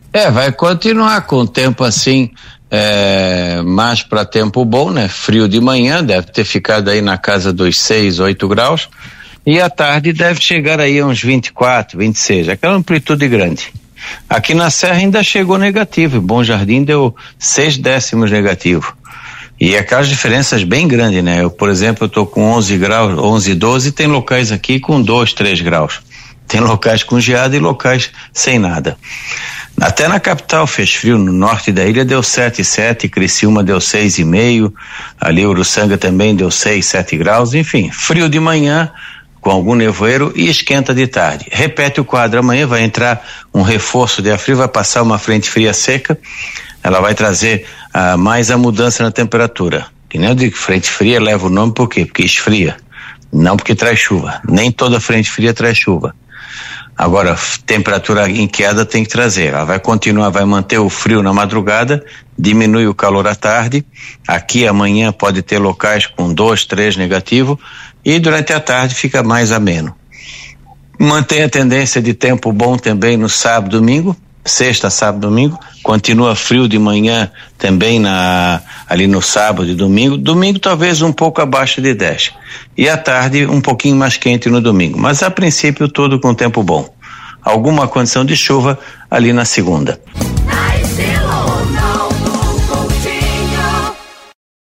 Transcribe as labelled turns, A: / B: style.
A: Vai continuar com o tempo assim, mais para tempo bom, né? Frio de manhã, deve ter ficado aí na casa dos 6, 8 graus, e à tarde deve chegar aí a uns 24, 26, aquela amplitude grande. Aqui na Serra ainda chegou negativo, Bom Jardim deu 6 décimos negativo. E aquelas diferenças bem grandes, né? Eu, por exemplo, eu tô com 11 graus, 11, 12, tem locais aqui com 2, 3 graus. Tem locais com geada e locais sem nada. Até na capital fez frio, no norte da ilha deu 7,7, Criciúma deu 6,5, ali Uruçanga também deu 6, 7 graus, enfim, frio de manhã, com algum nevoeiro, e esquenta de tarde. Repete o quadro, amanhã vai entrar um reforço de ar frio, vai passar uma frente fria seca, ela vai trazer mais a mudança na temperatura. Que nem eu digo, frente fria leva o nome por quê? Porque esfria, não porque traz chuva. Nem toda frente fria traz chuva. Agora, temperatura em queda tem que trazer. Ela vai continuar, vai manter o frio na madrugada, diminui o calor à tarde. Aqui amanhã pode ter locais com 2, 3 negativo, e durante a tarde fica mais ameno. Mantém a tendência de tempo bom também no sábado, domingo, sexta, sábado, domingo. Continua frio de manhã também ali no sábado e domingo. Domingo talvez um pouco abaixo de 10. E à tarde um pouquinho mais quente no domingo. Mas a princípio tudo com tempo bom. Alguma condição de chuva ali na segunda.